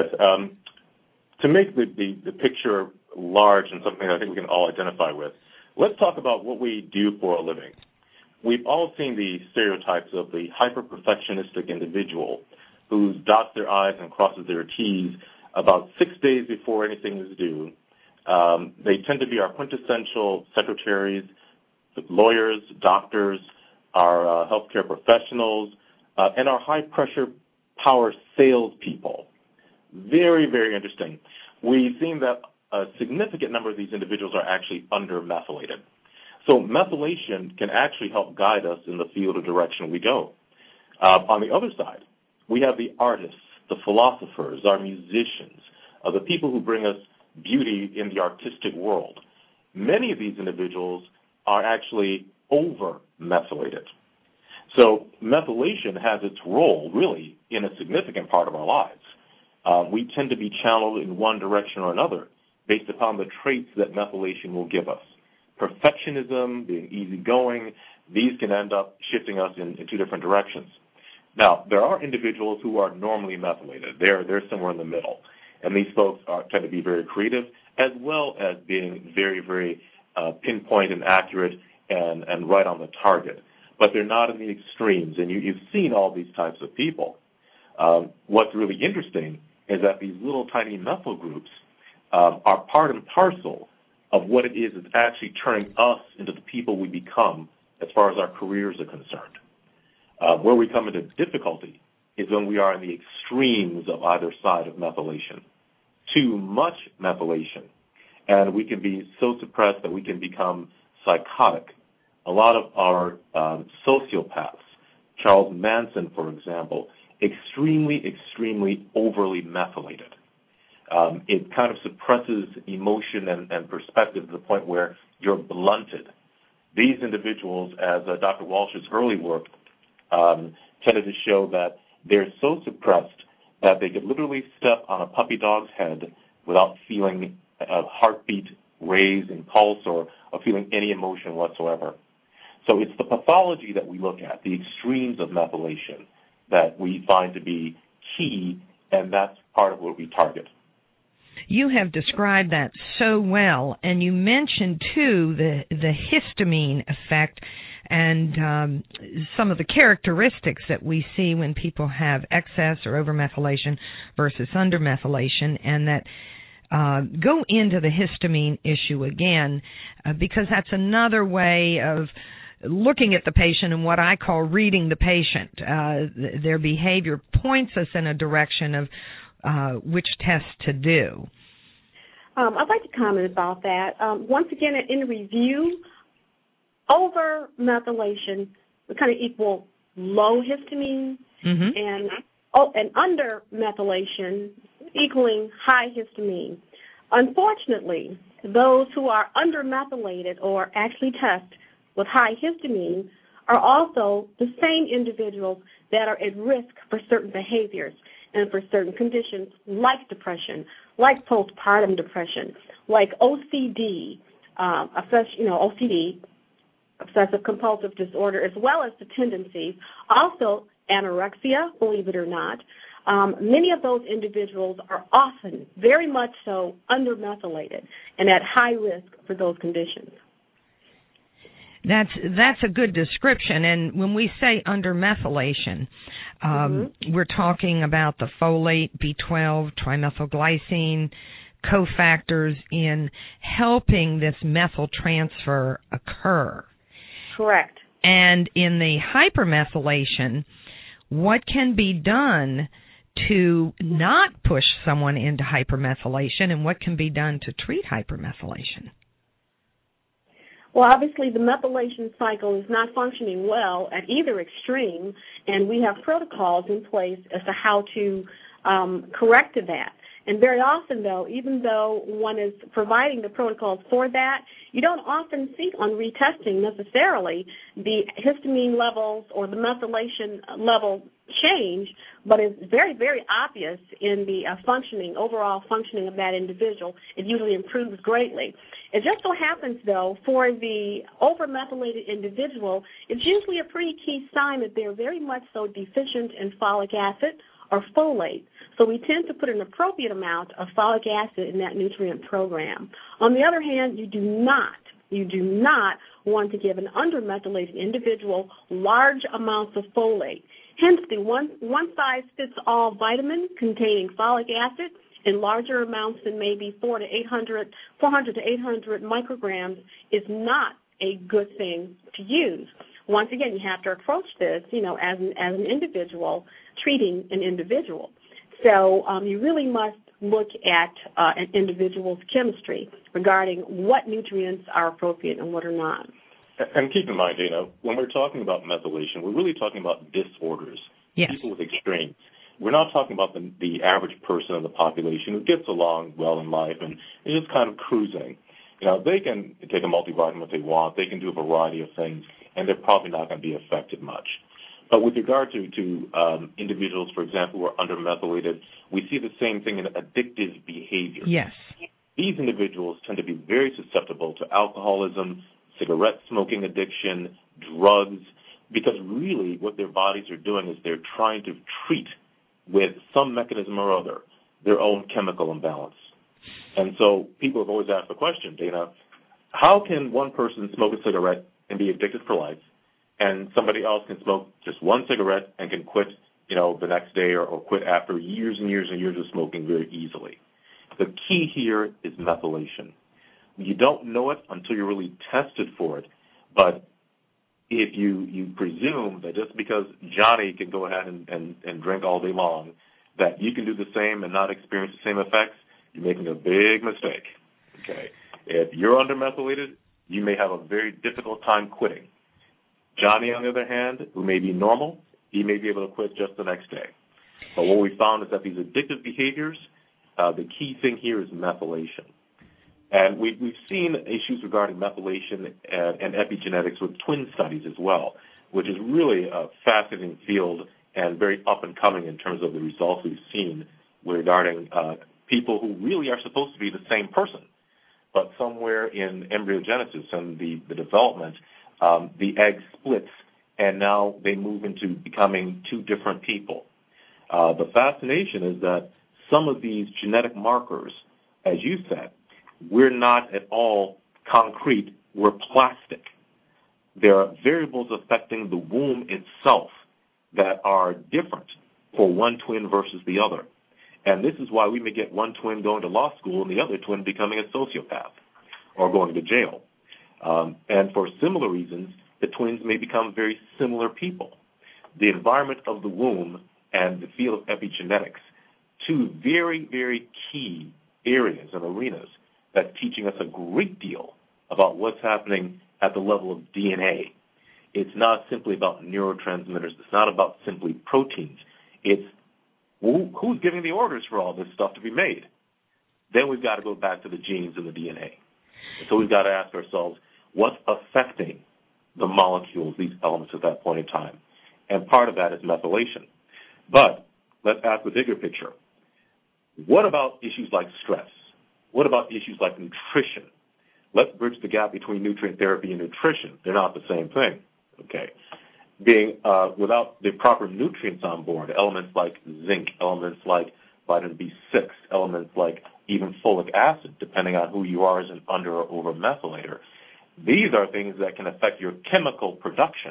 To make the picture large and something I think we can all identify with, let's talk about what we do for a living. We've all seen the stereotypes of the hyper-perfectionistic individual who dots their I's and crosses their T's about 6 days before anything is due. They tend to be our quintessential secretaries, lawyers, doctors, our healthcare professionals, and our high-pressure power salespeople. Very, very interesting. We've seen that a significant number of these individuals are actually under-methylated. So methylation can actually help guide us in the field of direction we go. On the other side, we have the artists, the philosophers, our musicians, the people who bring us beauty in the artistic world. Many of these individuals are actually over-methylated. So methylation has its role, really, in a significant part of our lives. We tend to be channeled in one direction or another based upon the traits that methylation will give us. Perfectionism, being easygoing, these can end up shifting us in two different directions. Now, there are individuals who are normally methylated. They're somewhere in the middle. And these folks tend to be very creative, as well as being very, very pinpoint and accurate and right on the target. But they're not in the extremes, and you've seen all these types of people. What's really interesting is that these little tiny methyl groups are part and parcel of what it is that's actually turning us into the people we become as far as our careers are concerned. Where we come into difficulty is when we are in the extremes of either side of methylation. Too much methylation, and we can be so suppressed that we can become psychotic. A lot of our sociopaths, Charles Manson, for example, extremely, extremely overly methylated. It kind of suppresses emotion and perspective to the point where you're blunted. These individuals, as Dr. Walsh's early work tended to show that they're so suppressed that they could literally step on a puppy dog's head without feeling a heartbeat raise and pulse or feeling any emotion whatsoever. So it's the pathology that we look at, the extremes of methylation, that we find to be key, and that's part of what we target. You have described that so well, and you mentioned, too, the histamine effect and some of the characteristics that we see when people have excess or overmethylation versus undermethylation, and that go into the histamine issue again, because that's another way of looking at the patient and what I call reading the patient. Their behavior points us in a direction of which tests to do. I'd like to comment about that. Once again, in review, over-methylation would kind of equal low histamine, and under-methylation equaling high histamine. Unfortunately, those who are undermethylated or actually test with high histamine are also the same individuals that are at risk for certain behaviors and for certain conditions like depression, like postpartum depression, like OCD, OCD, obsessive compulsive disorder, as well as the tendencies, also anorexia, believe it or not. Many of those individuals are often, very much so, undermethylated and at high risk for those conditions. That's a good description. And when we say undermethylation, we're talking about the folate, B12, trimethylglycine, cofactors in helping this methyl transfer occur. Correct. And in the hypermethylation, what can be done to not push someone into hypermethylation, and what can be done to treat hypermethylation? Well, obviously the methylation cycle is not functioning well at either extreme, and we have protocols in place as to how to correct that. And very often, though, even though one is providing the protocols for that, you don't often see on retesting necessarily the histamine levels or the methylation level change, but it's very, very obvious in the overall functioning of that individual. It usually improves greatly. It just so happens, though, for the overmethylated individual, it's usually a pretty key sign that they're very much so deficient in folic acid or folate. So we tend to put an appropriate amount of folic acid in that nutrient program. On the other hand, you do not want to give an undermethylated individual large amounts of folate. Hence, the one-size-fits-all vitamin containing folic acid in larger amounts than maybe 400 to 800 micrograms is not a good thing to use. Once again, you have to approach this, as an individual treating an individual. So you really must look at an individual's chemistry regarding what nutrients are appropriate and what are not. And keep in mind, Dana, when we're talking about methylation, we're really talking about disorders, yes. People with extremes. We're not talking about the average person in the population who gets along well in life and is just kind of cruising. They can take a multivitamin if they want. They can do a variety of things, and they're probably not going to be affected much. But with regard to individuals, for example, who are undermethylated, we see the same thing in addictive behavior. Yes. These individuals tend to be very susceptible to alcoholism, cigarette smoking addiction, drugs, because really what their bodies are doing is they're trying to treat with some mechanism or other their own chemical imbalance. And so people have always asked the question, Dana, how can one person smoke a cigarette and be addicted for life, and somebody else can smoke just one cigarette and can quit, the next day or quit after years and years and years of smoking very easily? The key here is methylation. You don't know it until you're really tested for it, but if you presume that just because Johnny can go ahead and drink all day long, that you can do the same and not experience the same effects, you're making a big mistake. Okay, if you're undermethylated, you may have a very difficult time quitting. Johnny, on the other hand, who may be normal, he may be able to quit just the next day. But what we found is that these addictive behaviors, the key thing here is methylation. And we've seen issues regarding methylation and epigenetics with twin studies as well, which is really a fascinating field and very up and coming in terms of the results we've seen regarding people who really are supposed to be the same person, but somewhere in embryogenesis and the development, the egg splits, and now they move into becoming two different people. The fascination is that some of these genetic markers, as you said, we're not at all concrete, we're plastic. There are variables affecting the womb itself that are different for one twin versus the other. And this is why we may get one twin going to law school and the other twin becoming a sociopath or going to jail. And for similar reasons, the twins may become very similar people. The environment of the womb and the field of epigenetics, two very, very key areas and arenas that's teaching us a great deal about what's happening at the level of DNA. It's not simply about neurotransmitters. It's not about simply proteins. It's who's giving the orders for all this stuff to be made. Then we've got to go back to the genes and the DNA. So we've got to ask ourselves, what's affecting the molecules, these elements at that point in time? And part of that is methylation. But let's ask the bigger picture. What about issues like stress? What about issues like nutrition? Let's bridge the gap between nutrient therapy and nutrition. They're not the same thing, okay? Without the proper nutrients on board, elements like zinc, elements like vitamin B6, elements like even folic acid, depending on who you are as an under or over methylator, these are things that can affect your chemical production.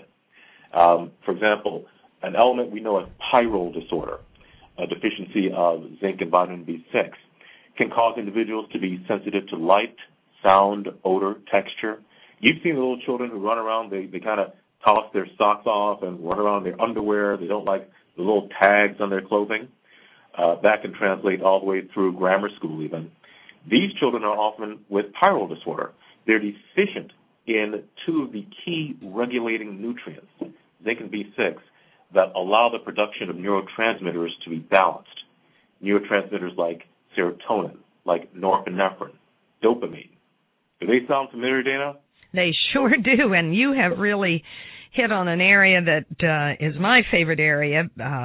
For example, an element we know as pyrrole disorder, a deficiency of zinc and vitamin B6, can cause individuals to be sensitive to light, sound, odor, texture. You've seen the little children who run around, they kind of toss their socks off and run around in their underwear. They don't like the little tags on their clothing. That can translate all the way through grammar school even. These children are often with pyrrole disorder. They're deficient in two of the key regulating nutrients, zinc and B6, that allow the production of neurotransmitters to be balanced. Neurotransmitters like serotonin, like norepinephrine, dopamine. Do they sound familiar, Dana? They sure do, and you have really hit on an area that is my favorite area.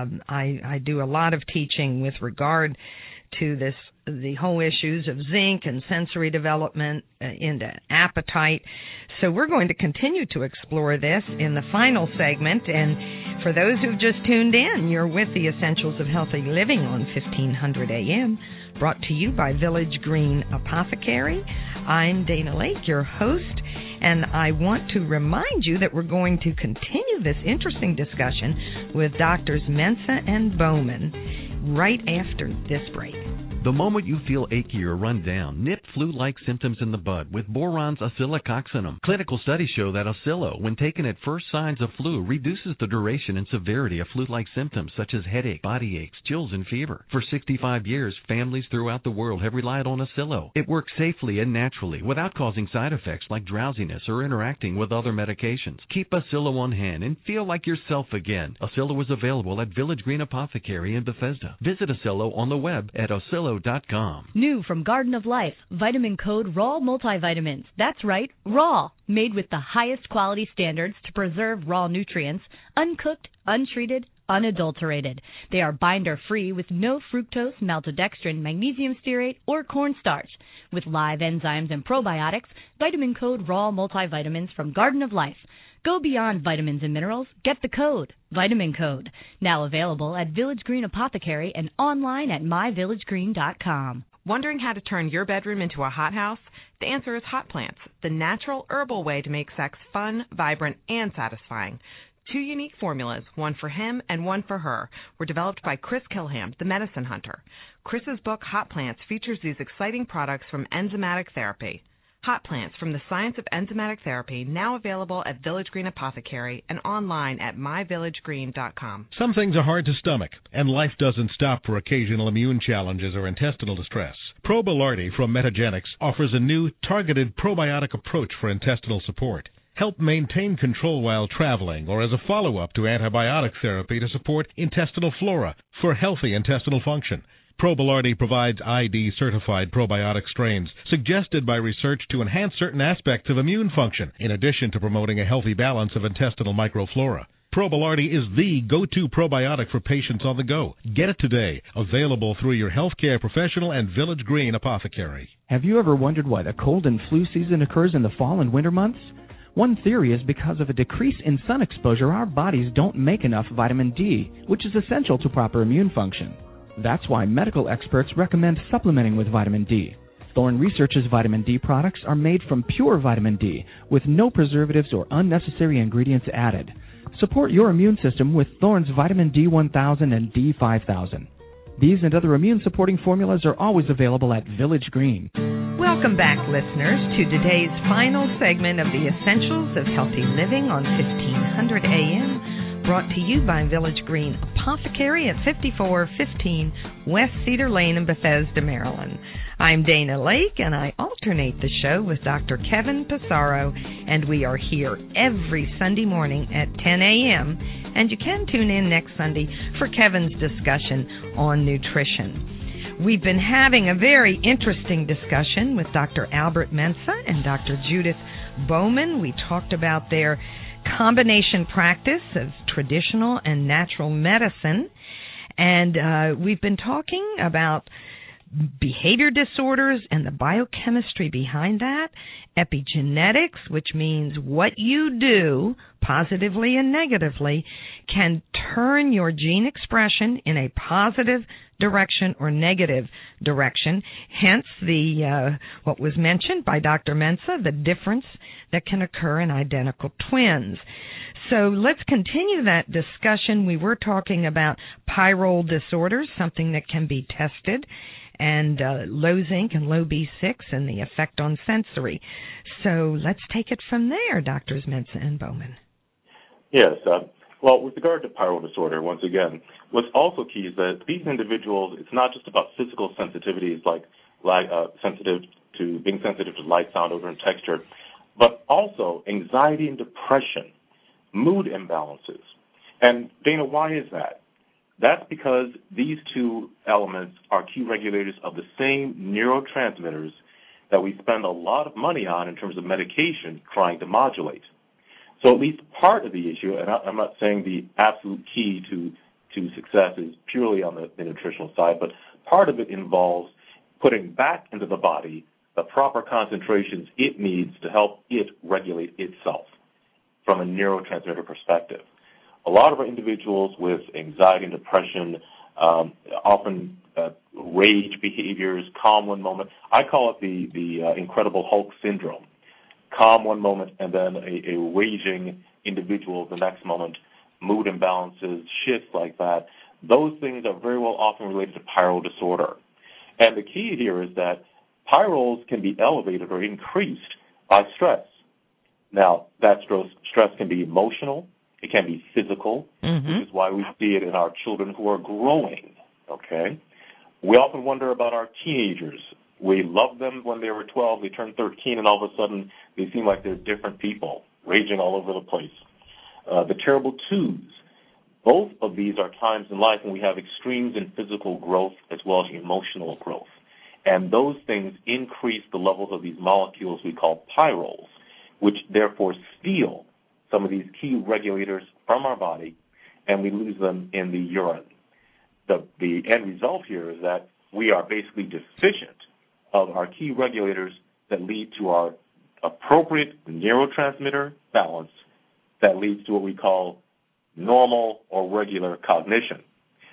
I do a lot of teaching with regard to the whole issues of zinc and sensory development into appetite. So we're going to continue to explore this in the final segment. And for those who've just tuned in, you're with the Essentials of Healthy Living on 1500 AM, brought to you by Village Green Apothecary. I'm Dana Lake, your host, and I want to remind you that we're going to continue this interesting discussion with Doctors Mensa and Bowman right after this break. The moment you feel achy or run down, nip flu-like symptoms in the bud with Boron's oscillococcinum. Clinical studies show that Oscillo, when taken at first signs of flu, reduces the duration and severity of flu-like symptoms such as headache, body aches, chills, and fever. For 65 years, families throughout the world have relied on Oscillo. It works safely and naturally without causing side effects like drowsiness or interacting with other medications. Keep Oscillo on hand and feel like yourself again. Oscillo is available at Village Green Apothecary in Bethesda. Visit Oscillo on the web at Oscillo.com. New from Garden of Life, vitamin code RAW multivitamins. That's right, raw, made with the highest quality standards to preserve raw nutrients, uncooked, untreated, unadulterated. They are binder-free with no fructose, maltodextrin, magnesium stearate, or cornstarch. With live enzymes and probiotics, vitamin code RAW multivitamins from Garden of Life. Go beyond vitamins and minerals. Get the code, Vitamin Code. Now available at Village Green Apothecary and online at myvillagegreen.com. Wondering how to turn your bedroom into a hothouse? The answer is hot plants, the natural herbal way to make sex fun, vibrant, and satisfying. 2 unique formulas, one for him and one for her, were developed by Chris Kilham, the medicine hunter. Chris's book, Hot Plants, features these exciting products from enzymatic therapy. Hot Plants from the Science of Enzymatic Therapy, now available at Village Green Apothecary and online at myvillagegreen.com. Some things are hard to stomach, and life doesn't stop for occasional immune challenges or intestinal distress. Probilardi from Metagenics offers a new, targeted probiotic approach for intestinal support. Help maintain control while traveling or as a follow-up to antibiotic therapy to support intestinal flora for healthy intestinal function. Probilardi provides ID-certified probiotic strains suggested by research to enhance certain aspects of immune function, in addition to promoting a healthy balance of intestinal microflora. Probilardi is the go-to probiotic for patients on the go. Get it today. Available through your healthcare professional and Village Green Apothecary. Have you ever wondered why the cold and flu season occurs in the fall and winter months? One theory is because of a decrease in sun exposure, our bodies don't make enough vitamin D, which is essential to proper immune function. That's why medical experts recommend supplementing with vitamin D. Thorne Research's vitamin D products are made from pure vitamin D with no preservatives or unnecessary ingredients added. Support your immune system with Thorne's vitamin D1000 and D5000. These and other immune-supporting formulas are always available at Village Green. Welcome back, listeners, to today's final segment of the Essentials of Healthy Living on 1500 AM, brought to you by Village Green Apothecary at 5415 West Cedar Lane in Bethesda, Maryland. I'm Dana Lake, and I alternate the show with Dr. Kevin Passaro, and we are here every Sunday morning at 10 a.m., and you can tune in next Sunday for Kevin's discussion on nutrition. We've been having a very interesting discussion with Dr. Albert Mensah and Dr. Judith Bowman. We talked about their combination practice of traditional and natural medicine, and we've been talking about behavior disorders and the biochemistry behind that, epigenetics, which means what you do, positively and negatively, can turn your gene expression in a positive direction or negative direction, hence the what was mentioned by Dr. Mensah, the difference that can occur in identical twins. So let's continue that discussion. We were talking about pyrrole disorders, something that can be tested, and low zinc and low B6 and the effect on sensory. So let's take it from there, Drs. Mensah and Bowman. Yes. Well, with regard to pyrrole disorder, once again, what's also key is that these individuals, it's not just about physical sensitivities like being sensitive to light, sound, odor, and texture, but also anxiety and depression, mood imbalances. And Dana, why is that? That's because these two elements are key regulators of the same neurotransmitters that we spend a lot of money on in terms of medication trying to modulate. So at least part of the issue, and I'm not saying the absolute key to success is purely on the nutritional side, but part of it involves putting back into the body the proper concentrations it needs to help it regulate itself from a neurotransmitter perspective. A lot of our individuals with anxiety and depression, often rage behaviors, calm one moment. I call it the Incredible Hulk syndrome. Calm one moment and then a raging individual the next moment, mood imbalances, shifts like that. Those things are very well often related to pyrrole disorder. And the key here is that pyrroles can be elevated or increased by stress. Now, that stress can be emotional. It can be physical, which is why we see it in our children who are growing, okay? We often wonder about our teenagers. We love them when they were 12, they turn 13, and all of a sudden they seem like they're different people, raging all over the place. The terrible twos. Both of these are times in life when we have extremes in physical growth as well as emotional growth. And those things increase the levels of these molecules we call pyrroles, which therefore steal some of these key regulators from our body, and we lose them in the urine. The end result here is that we are basically deficient of our key regulators that lead to our appropriate neurotransmitter balance that leads to what we call normal or regular cognition.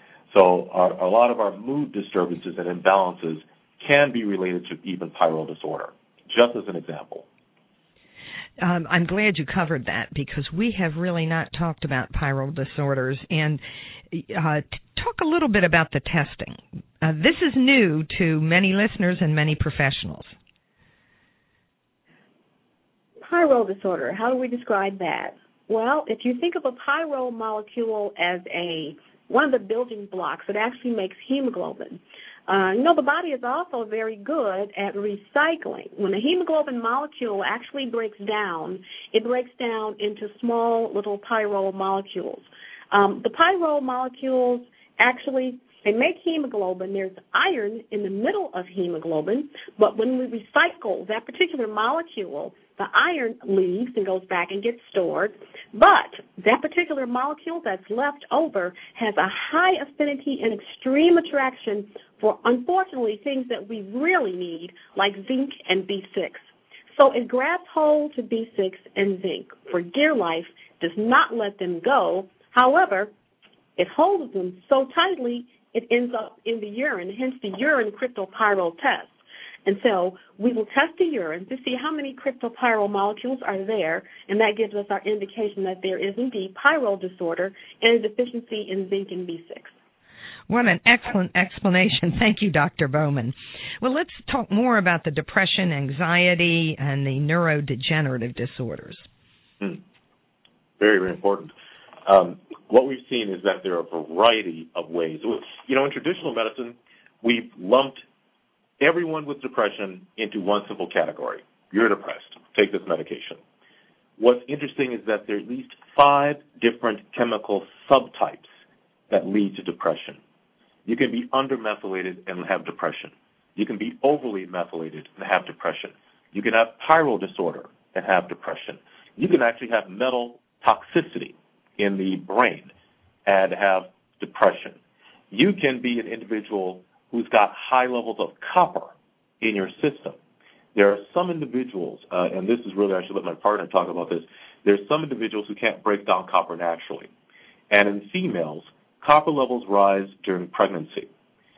So a lot of our mood disturbances and imbalances can be related to even pyrrole disorder, just as an example. I'm glad you covered that because we have really not talked about pyrrole disorders. And talk a little bit about the testing. This is new to many listeners and many professionals. Pyrrole disorder, how do we describe that? Well, if you think of a pyrrole molecule as one of the building blocks, it actually makes hemoglobin. The body is also very good at recycling. When a hemoglobin molecule actually breaks down, it breaks down into small little pyrrole molecules. The pyrrole molecules actually, they make hemoglobin. There's iron in the middle of hemoglobin, but when we recycle that particular molecule, the iron leaves and goes back and gets stored, but that particular molecule that's left over has a high affinity and extreme attraction for, unfortunately, things that we really need, like zinc and B6. So it grabs hold to B6 and zinc for dear life, does not let them go. However, it holds them so tightly it ends up in the urine, hence the urine cryptopyrrole test. And so we will test the urine to see how many cryptopyrrole molecules are there, and that gives us our indication that there is indeed pyrrole disorder and a deficiency in zinc and B6. What an excellent explanation. Thank you, Dr. Bowman. Well, let's talk more about the depression, anxiety, and the neurodegenerative disorders. Very, very important. What we've seen is that there are a variety of ways. In traditional medicine, we've lumped everyone with depression into one simple category. You're depressed. Take this medication. What's interesting is that there are at least 5 different chemical subtypes that lead to depression. You can be undermethylated and have depression. You can be overly methylated and have depression. You can have chiral disorder and have depression. You can actually have metal toxicity in the brain and have depression. You can be an individual who's got high levels of copper in your system. There are some individuals, and this is really, I should let my partner talk about this, there's some individuals who can't break down copper naturally. And in females, copper levels rise during pregnancy.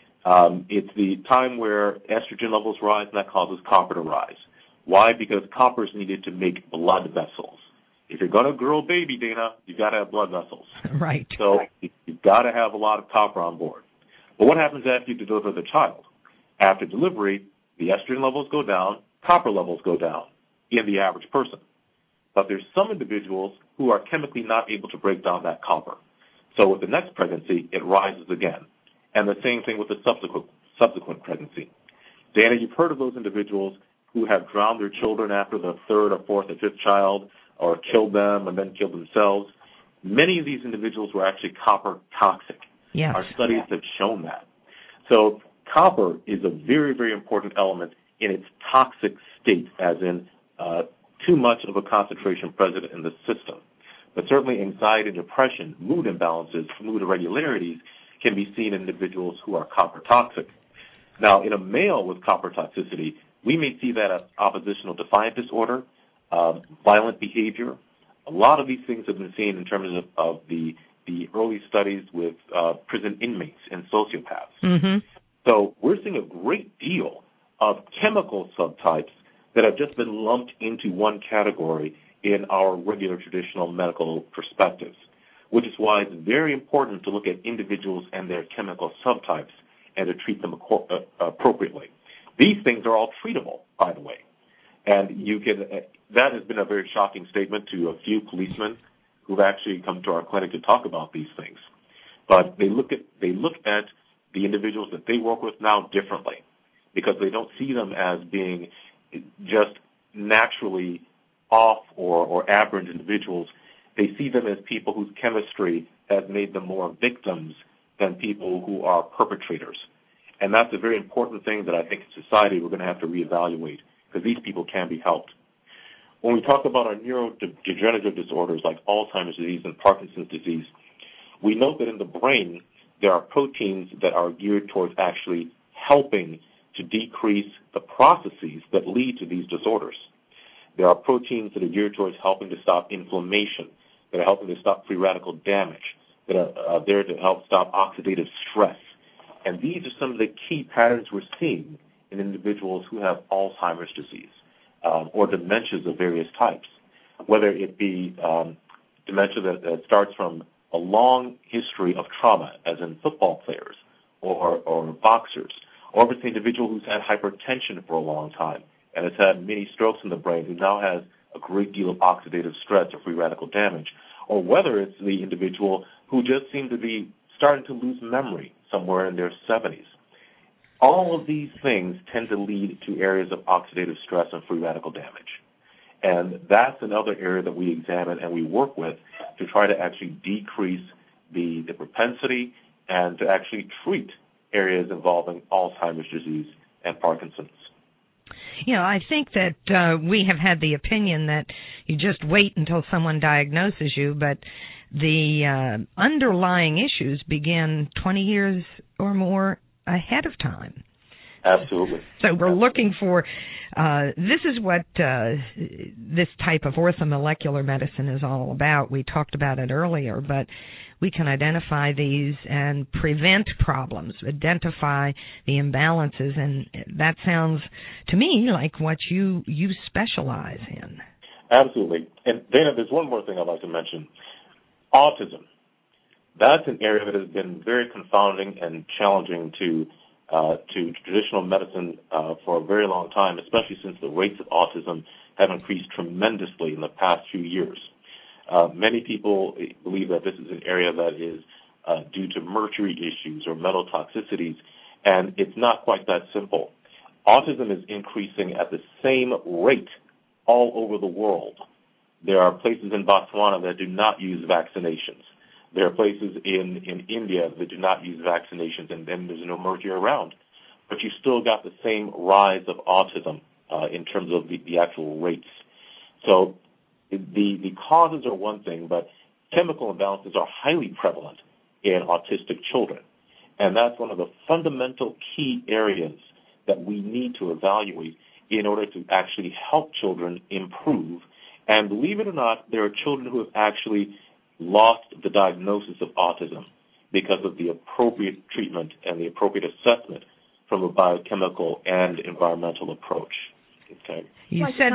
It's the time where estrogen levels rise, and that causes copper to rise. Why? Because copper is needed to make blood vessels. If you're going to grow a baby, Dana, you've got to have blood vessels. Right. So you've got to have a lot of copper on board. But what happens after you deliver the child? After delivery, the estrogen levels go down, copper levels go down in the average person. But there's some individuals who are chemically not able to break down that copper. So with the next pregnancy, it rises again. And the same thing with the subsequent pregnancy. Dana, you've heard of those individuals who have drowned their children after the third or fourth or fifth child, or killed them and then killed themselves. Many of these individuals were actually copper toxic. Yes. Our studies have shown that. So copper is a very, very important element in its toxic state, as in too much of a concentration present in the system. But certainly anxiety, depression, mood imbalances, mood irregularities can be seen in individuals who are copper toxic. Now, in a male with copper toxicity, we may see that as oppositional defiant disorder, violent behavior. A lot of these things have been seen in terms of the early studies with prison inmates and sociopaths. Mm-hmm. So we're seeing a great deal of chemical subtypes that have just been lumped into one category in our regular traditional medical perspectives, which is why it's very important to look at individuals and their chemical subtypes and to treat them appropriately. These things are all treatable, by the way. And that has been a very shocking statement to a few policemen who've actually come to our clinic to talk about these things. But they look at the individuals that they work with now differently, because they don't see them as being just naturally off or aberrant individuals. They see them as people whose chemistry has made them more victims than people who are perpetrators. And that's a very important thing that I think in society we're going to have to reevaluate, because these people can be helped. When we talk about our neurodegenerative disorders like Alzheimer's disease and Parkinson's disease, we know that in the brain there are proteins that are geared towards actually helping to decrease the processes that lead to these disorders. There are proteins that are geared towards helping to stop inflammation, that are helping to stop free radical damage, that are there to help stop oxidative stress. And these are some of the key patterns we're seeing in individuals who have Alzheimer's disease or dementias of various types, whether it be dementia that starts from a long history of trauma, as in football players or boxers, or if it's an individual who's had hypertension for a long time and has had many strokes in the brain, who now has a great deal of oxidative stress or free radical damage, or whether it's the individual who just seemed to be starting to lose memory somewhere in their 70s. All of these things tend to lead to areas of oxidative stress and free radical damage. And that's another area that we examine and we work with to try to actually decrease the propensity and to actually treat areas involving Alzheimer's disease and Parkinson's. I think that we have had the opinion that you just wait until someone diagnoses you, but the underlying issues begin 20 years or more ahead of time. Absolutely. So we're looking for, this is what this type of orthomolecular medicine is all about. We talked about it earlier, but we can identify these and prevent problems, identify the imbalances, and that sounds to me like what you specialize in. Absolutely. And Dana, there's one more thing I'd like to mention. Autism. That's an area that has been very confounding and challenging to traditional medicine for a very long time, especially since the rates of autism have increased tremendously in the past few years. Many people believe that this is an area that is due to mercury issues or metal toxicities, and it's not quite that simple. Autism is increasing at the same rate all over the world. There are places in Botswana that do not use vaccinations. There are places in India that do not use vaccinations, and then there's no mercy around. But you still got the same rise of autism in terms of the actual rates. So the causes are one thing, but chemical imbalances are highly prevalent in autistic children. And that's one of the fundamental key areas that we need to evaluate in order to actually help children improve. And believe it or not, there are children who have actually lost the diagnosis of autism because of the appropriate treatment and the appropriate assessment from a biochemical and environmental approach. Okay. You said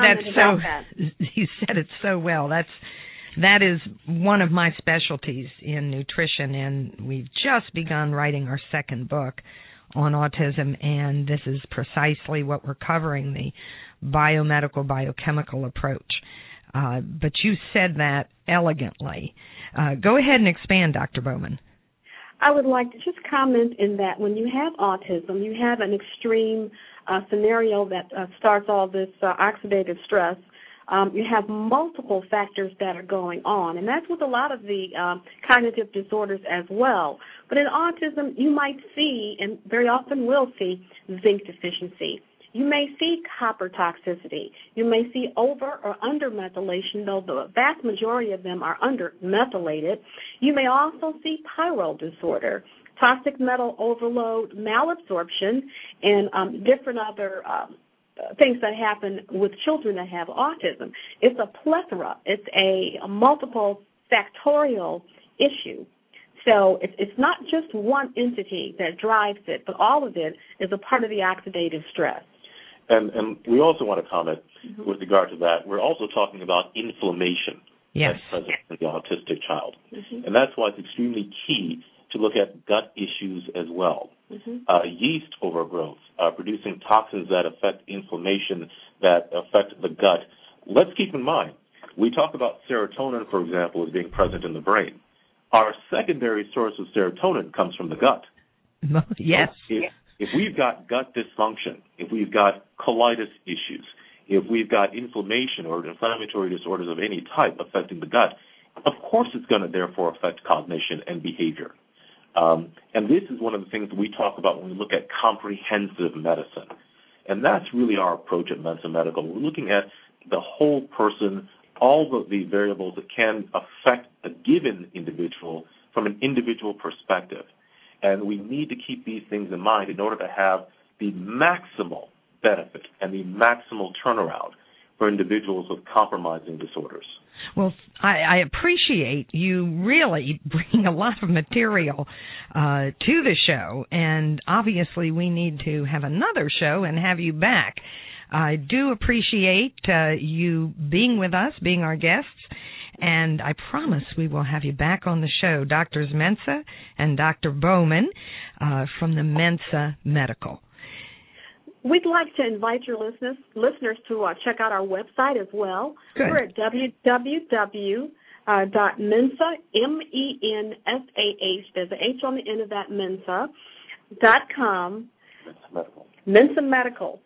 You said it so well. That is one of my specialties in nutrition, and we've just begun writing our second book on autism, and this is precisely what we're covering, the biomedical, biochemical approach. But you said that elegantly. Go ahead and expand, Dr. Bowman. I would like to just comment in that when you have autism, you have an extreme scenario that starts all this oxidative stress. You have multiple factors that are going on, and that's with a lot of the cognitive disorders as well. But in autism, you might see, and very often will see, zinc deficiency. You may see copper toxicity. You may see over or under methylation, though the vast majority of them are under methylated. You may also see pyrrole disorder, toxic metal overload, malabsorption, and different other things that happen with children that have autism. It's a plethora. It's a multiple factorial issue. So it's not just one entity that drives it, but all of it is a part of the oxidative stress. And we also want to comment with regard to that. We're also talking about inflammation that's present in the autistic child. And that's why it's extremely key to look at gut issues as well. Yeast overgrowth, producing toxins that affect inflammation, that affect the gut. Let's keep in mind, we talk about serotonin, for example, as being present in the brain. Our secondary source of serotonin comes from the gut. Yes. If we've got gut dysfunction, if we've got colitis issues, if we've got inflammation or inflammatory disorders of any type affecting the gut, of course it's going to therefore affect cognition and behavior. And this is one of the things that we talk about when we look at comprehensive medicine. And that's really our approach at Mensa Medical. We're looking at the whole person, all of the variables that can affect a given individual from an individual perspective. And we need to keep these things in mind in order to have the maximal benefit and the maximal turnaround for individuals with compromising disorders. Well, I appreciate you really bringing a lot of material to the show, and obviously we need to have another show and have you back. I do appreciate you being with us, being our guests, and I promise we will have you back on the show, Drs. Mensah and Dr. Bowman from the Mensa Medical. We'd like to invite your listeners to check out our website as well. Good. We're at www.mensa, MENSAH, there's an H on the end of that, Mensa.com. Mensa Medical,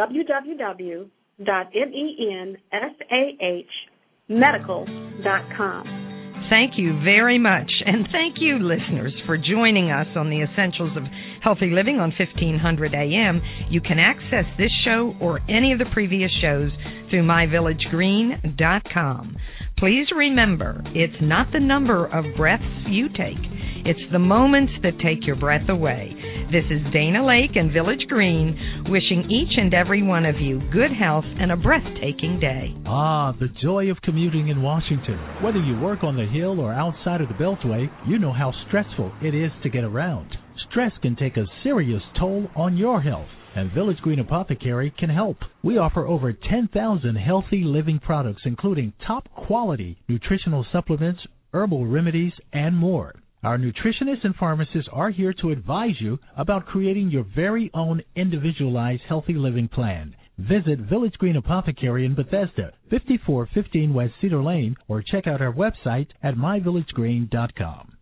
www.MENSAHmedical.com. Thank you very much, and thank you, listeners, for joining us on the Essentials of Healthy Living on 1500 AM. You can access this show or any of the previous shows through myvillagegreen.com. Please remember, it's not the number of breaths you take, it's the moments that take your breath away. This is Dana Lake and Village Green wishing each and every one of you good health and a breathtaking day. Ah, the joy of commuting in Washington. Whether you work on the Hill or outside of the Beltway, you know how stressful it is to get around. Stress can take a serious toll on your health, and Village Green Apothecary can help. We offer over 10,000 healthy living products, including top-quality nutritional supplements, herbal remedies, and more. Our nutritionists and pharmacists are here to advise you about creating your very own individualized healthy living plan. Visit Village Green Apothecary in Bethesda, 5415 West Cedar Lane, or check out our website at myvillagegreen.com.